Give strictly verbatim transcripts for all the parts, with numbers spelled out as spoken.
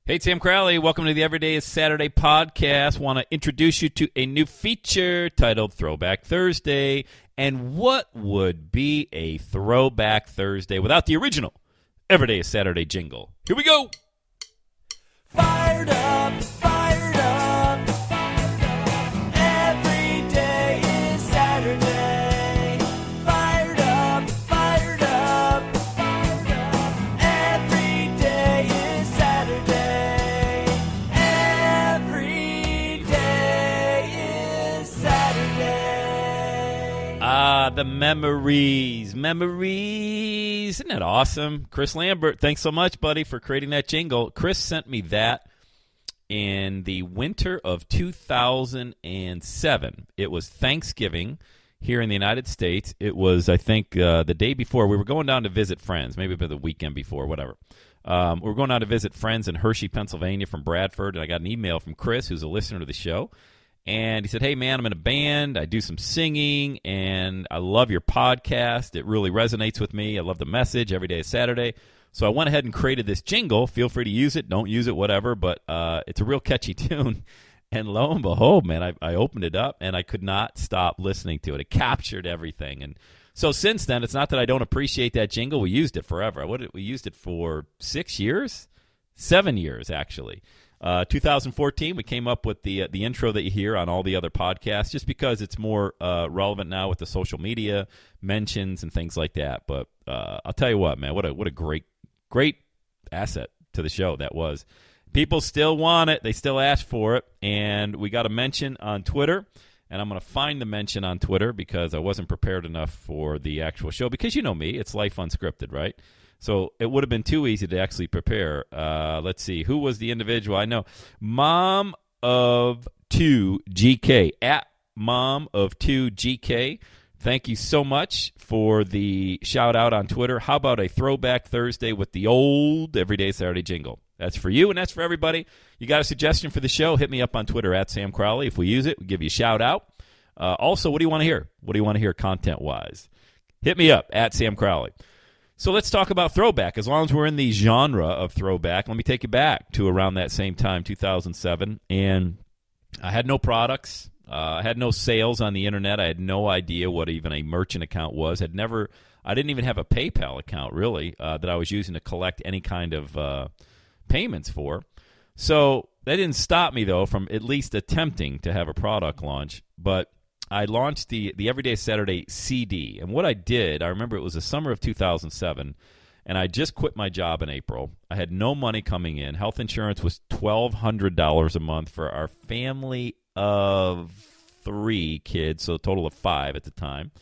Hey, Sam Crowley. Welcome to the Everyday is Saturday podcast. Want to introduce you to a new feature titled Throwback Thursday. And what would be a Throwback Thursday without the original Everyday is Saturday jingle? Here we go. Fired up, fired up. Every day is Saturday. Fired up, fired up. Every day is Saturday. Every day is Saturday. Ah, the memories, memories. Isn't that awesome? Chris Lambert, thanks so much, buddy, for creating that jingle. Chris sent me that in the winter of two thousand seven. It was Thanksgiving here in the United States. It was, I think, uh, the day before. We were going down to visit friends, maybe the weekend before, whatever. Um, we were going down to visit friends in Hershey, Pennsylvania from Bradford, and I got an email from Chris, who's a listener to the show. And he said, hey, man, I'm in a band. I do some singing, and I love your podcast. It really resonates with me. I love the message. Every day is Saturday. So I went ahead and created this jingle. Feel free to use it. Don't use it, whatever. But uh, it's a real catchy tune. And lo and behold, man, I, I opened it up, and I could not stop listening to it. It captured everything. And so since then, it's not that I don't appreciate that jingle. We used it forever. What did, we used it for six years? Seven years, actually. Uh, two thousand fourteen, we came up with the uh, the intro that you hear on all the other podcasts, just because it's more uh, relevant now with the social media mentions and things like that. But uh, I'll tell you what, man, what a what a great great asset to the show that was. People still want it; they still ask for it, and we got a mention on Twitter. And I'm going to find the mention on Twitter because I wasn't prepared enough for the actual show. Because you know me, it's life unscripted, right? So it would have been too easy to actually prepare. Uh, let's see. Who was the individual? I know. Mom of two G K. At Mom of two G K. Thank you so much for the shout out on Twitter. How about a Throwback Thursday with the old Everyday Saturday jingle? That's for you and that's for everybody. You got a suggestion for the show? Hit me up on Twitter at Sam Crowley. If we use it, we give you a shout out. Uh, also, what do you want to hear? What do you want to hear content-wise? Hit me up at Sam Crowley. So let's talk about throwback. As long as we're in the genre of throwback, let me take you back to around that same time, two thousand seven. And I had no products. Uh, I had no sales on the internet. I had no idea what even a merchant account was. Had never. I didn't even have a PayPal account, really, uh, that I was using to collect any kind of uh, payments for. So that didn't stop me, though, from at least attempting to have a product launch. But I launched the, the Everyday Saturday C D. And what I did, I remember it was the summer of two thousand seven, and I just quit my job in April. I had no money coming in. Health insurance was twelve hundred dollars a month for our family of three kids, so a total of five at the time.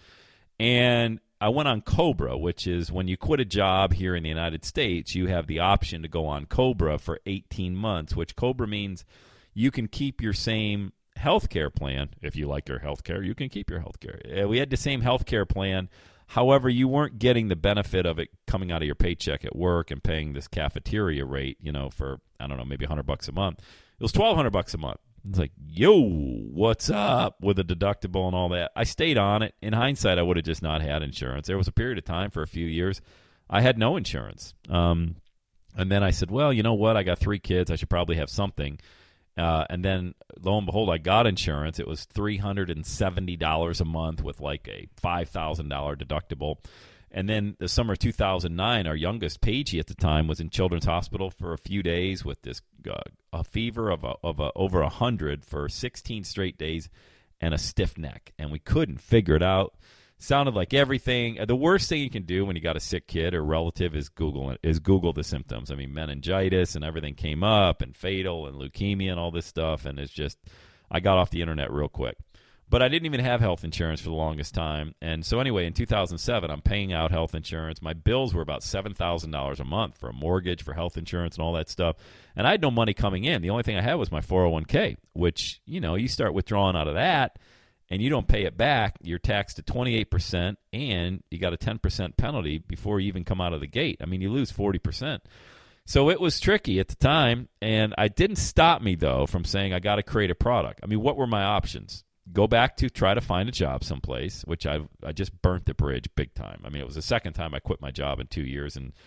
And I went on Cobra, which is when you quit a job here in the United States, you have the option to go on Cobra for eighteen months, which Cobra means you can keep your same healthcare plan. If you like your healthcare, you can keep your healthcare. Uh, we had the same healthcare plan. However, you weren't getting the benefit of it coming out of your paycheck at work and paying this cafeteria rate, you know, for, I don't know, maybe one hundred bucks a month. It was twelve hundred bucks a month. It's like, yo, what's up with a deductible and all that? I stayed on it. In hindsight, I would have just not had insurance. There was a period of time for a few years I had no insurance. Um, and then I said, well, you know what? I got three kids. I should probably have something. Uh, and then, lo and behold, I got insurance. It was three hundred seventy dollars a month with like a five thousand dollars deductible. And then the summer of two thousand nine, our youngest, Paigey, at the time, was in Children's Hospital for a few days with this uh, a fever of, a, of a, over one hundred for sixteen straight days and a stiff neck. And we couldn't figure it out. Sounded like everything. The worst thing you can do when you got a sick kid or relative is Google is Google the symptoms. I mean, meningitis and everything came up, and fatal, and leukemia and all this stuff. And it's just, I got off the internet real quick. But I didn't even have health insurance for the longest time. And so anyway, in two thousand seven, I'm paying out health insurance. My bills were about seven thousand dollars a month for a mortgage, for health insurance, and all that stuff. And I had no money coming in. The only thing I had was my four oh one k, which, you know, you start withdrawing out of that, and you don't pay it back, you're taxed at twenty-eight percent, and you got a ten percent penalty before you even come out of the gate. I mean, you lose forty percent. So it was tricky at the time, and it didn't stop me, though, from saying I got to create a product. I mean, what were my options? Go back to try to find a job someplace, which I I just burnt the bridge big time. I mean, it was the second time I quit my job in two years, and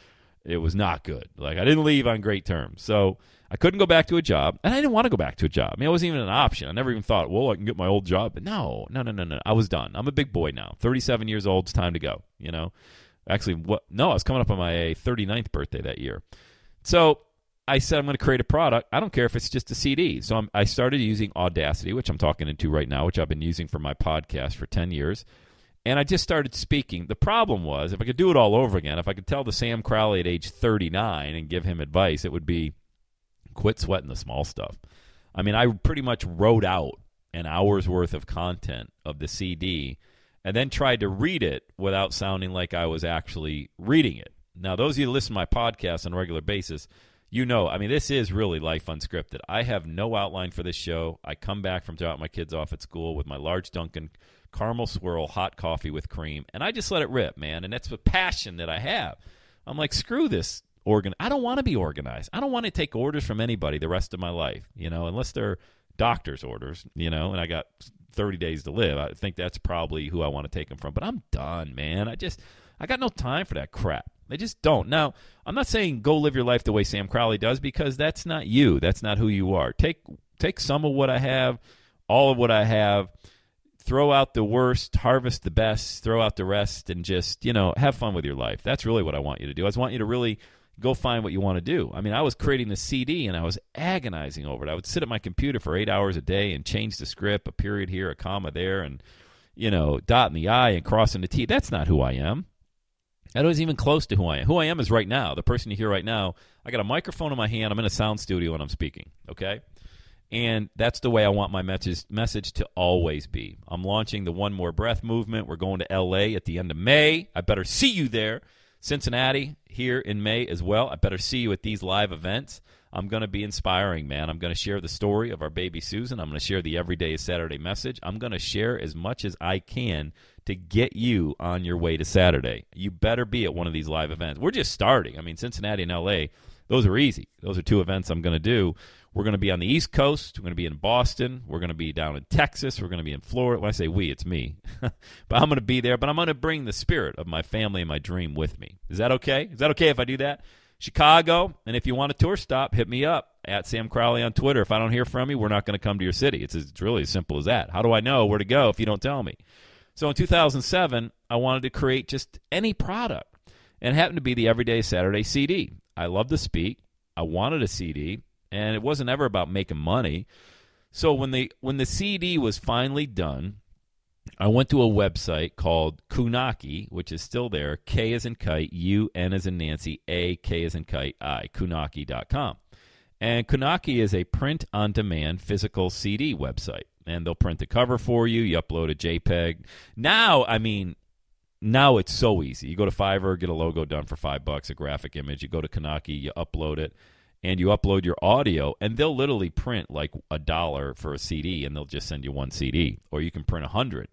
It was not good. Like, I didn't leave on great terms. So I couldn't go back to a job, and I didn't want to go back to a job. I mean, it wasn't even an option. I never even thought, well, I can get my old job. But no, no, no, no, no. I was done. I'm a big boy now. thirty-seven years old. It's time to go, you know. Actually, what? No, I was coming up on my thirty-ninth birthday that year. So I said I'm going to create a product. I don't care if it's just a C D. So I'm, I started using Audacity, which I'm talking into right now, which I've been using for my podcast for ten years. And I just started speaking. The problem was, if I could do it all over again, if I could tell the Sam Crowley at age thirty-nine and give him advice, it would be quit sweating the small stuff. I mean, I pretty much wrote out an hour's worth of content of the C D and then tried to read it without sounding like I was actually reading it. Now, those of you who listen to my podcast on a regular basis, you know, I mean, this is really Life Unscripted. I have no outline for this show. I come back from dropping my kids off at school with my large Dunkin' caramel swirl hot coffee with cream, and I just let it rip, man. And that's the passion that I have. I'm like, screw this organ. I don't want to be organized. I don't want to take orders from anybody the rest of my life, you know, unless they're doctor's orders, you know, and I got thirty days to live. I think that's probably who I want to take them from. But I'm done, man. I just, I got no time for that crap. They just don't. Now, I'm not saying go live your life the way Sam Crowley does, because that's not you. That's not who you are. Take take some of what I have, all of what I have, throw out the worst, harvest the best, throw out the rest, and just, you know, have fun with your life. That's really what I want you to do. I just want you to really go find what you want to do. I mean, I was creating the C D, and I was agonizing over it. I would sit at my computer for eight hours a day and change the script, a period here, a comma there, and, you know, dotting the I and crossing the T. That's not who I am. That wasn't even close to who I am. Who I am is right now. The person you hear right now, I got a microphone in my hand. I'm in a sound studio, and I'm speaking, okay? And that's the way I want my message message to always be. I'm launching the One More Breath movement. We're going to L A at the end of May. I better see you there. Cincinnati here in May as well. I better see you at these live events. I'm going to be inspiring, man. I'm going to share the story of our baby Susan. I'm going to share the Everyday is Saturday message. I'm going to share as much as I can to get you on your way to Saturday. You better be at one of these live events. We're just starting. I mean, Cincinnati and L A, those are easy. Those are two events I'm going to do. We're going to be on the East Coast. We're going to be in Boston. We're going to be down in Texas. We're going to be in Florida. When I say we, it's me. But I'm going to be there. But I'm going to bring the spirit of my family and my dream with me. Is that okay? Is that okay if I do that? Chicago, and if you want a tour stop, hit me up at Sam Crowley on Twitter. If I don't hear from you, we're not going to come to your city. It's, it's really as simple as that. How do I know where to go if you don't tell me? So in two thousand seven, I wanted to create just any product, and it happened to be the Everyday Saturday C D. I love to speak. I wanted a C D, and it wasn't ever about making money. So when the when the C D was finally done, I went to a website called Kunaki, which is still there, K as in kite, U, N as in Nancy, A, K as in kite, I, kunaki dot com. And Kunaki is a print-on-demand physical C D website. And they'll print the cover for you. You upload a JPEG. Now, I mean, now it's so easy. You go to Fiverr, get a logo done for five bucks, a graphic image. You go to Kunaki, you upload it, and you upload your audio, and they'll literally print like a dollar for a C D, and they'll just send you one C D. Or you can print a hundred.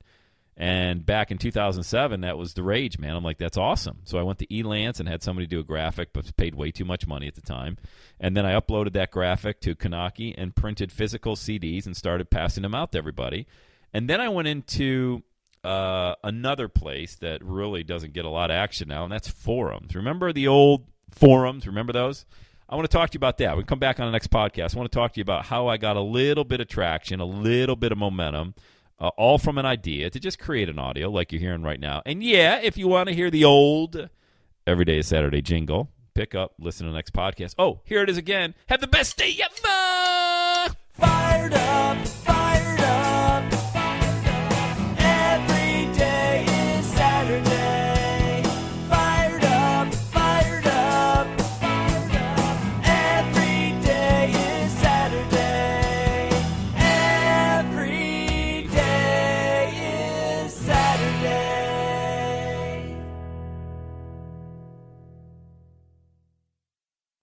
And back in two thousand seven, that was the rage, man. I'm like, that's awesome. So I went to Elance and had somebody do a graphic, but paid way too much money at the time. And then I uploaded that graphic to Kunaki and printed physical C Ds and started passing them out to everybody. And then I went into uh, another place that really doesn't get a lot of action now, and that's forums. Remember the old forums? Remember those? I want to talk to you about that. We'll come back on the next podcast. I want to talk to you about how I got a little bit of traction, a little bit of momentum, Uh, all from an idea to just create an audio like you're hearing right now. And yeah, if you want to hear the old Everyday is Saturday jingle, pick up, listen to the next podcast. Oh, here it is again. Have the best day ever! Fire